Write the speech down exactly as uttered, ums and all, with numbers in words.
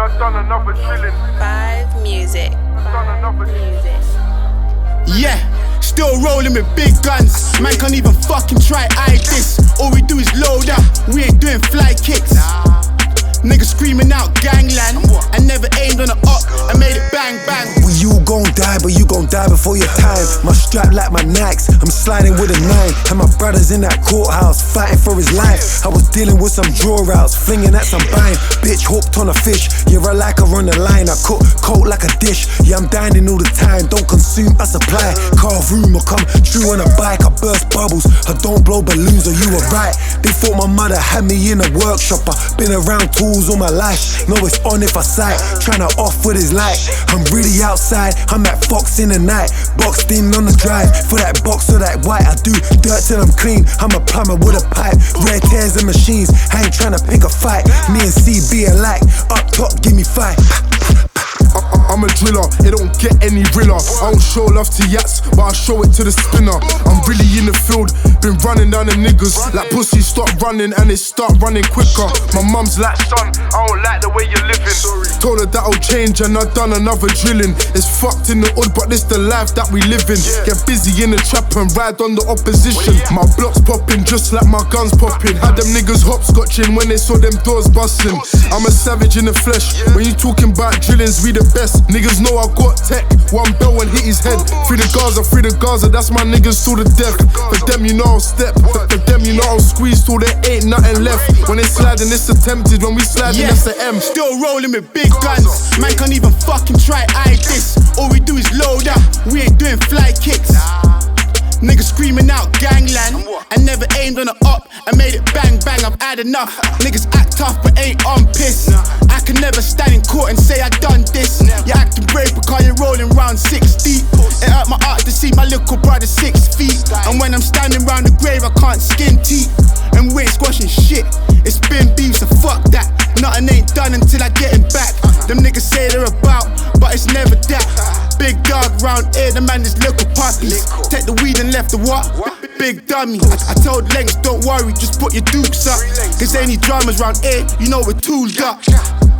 I've done another drilling. Five music. I've done another music. Yeah, still rolling with big guns. Man can't even fucking try hide this. All we do is load up, we ain't doing fly kicks. Niggas screaming out gangland. I never aimed on the up, I made it bang bang. Well, you gon' die, but you gon' die before your time. My strap like my Nikes, I'm sliding with a nine. And my brother's in that courthouse, fighting for his life. I was dealing with some draw outs, flinging at some bine. Bitch hooked on a fish, yeah, I like her on the line. I cook cold like a dish, yeah, I'm dining all the time. Don't consume, I supply. Carve room, I come true on a bike. I burst bubbles, I don't blow balloons, or you were right. They thought my mother had me in a workshop. I been around tools all my life. No, it's on if I sight. Tryna off with his light. I'm really outside. I'm at Fox in the night. Boxed in on the drive. For that box or that white. I do dirt till I'm clean. I'm a plumber with a pipe. Rare tears and machines. I ain't tryna pick a fight. Me and C B alike. Up top, give me five. I'm a driller, it don't get any realer. I don't show love to yats, but I show it to the spinner. I'm really in the field, been running down the niggas. Like pussy, stop running and it start running quicker. My mum's like, son, I don't like the way you're living. Told her that'll change and I done another drilling. It's fucked in the hood, but this the life that we live in. Get busy in the trap and ride on the opposition. My blocks popping just like my guns popping. Had them niggas hopscotching when they saw them doors busting. I'm a savage in the flesh. When you talking about drillings, we the best. Niggas know I got tech. One bell and hit his head. Free the Gaza, free the Gaza. That's my niggas till the death. For them you know I'll step. For them you know I'll squeeze till there ain't nothing left. When they sliding it's attempted. When we sliding Yeah, that's the M. still rolling with big guns. Man can't even fucking try hide this. All we do is load up, we ain't doing fly kicks. Niggas screaming out gangland. I never aimed on the up, I made it bang bang, I've had enough. Niggas act tough but ain't on piss. I can never stand in court and say I done this. You're acting brave because you're rolling round six deep. It hurt my heart to see my little brother six feet. And when I'm standing round the grave I can't skin teeth. And we ain't squashing shit, it's been beef so fuck that. Nothing ain't done until I get him back. Them niggas say they're about, but it's never that. Big dog round here, the man is little puppies. Take the weed and left the what? Big dummy. I, I told Lengs, don't worry, just put your dukes up. Cause any dramas round here, you know we're tooled up.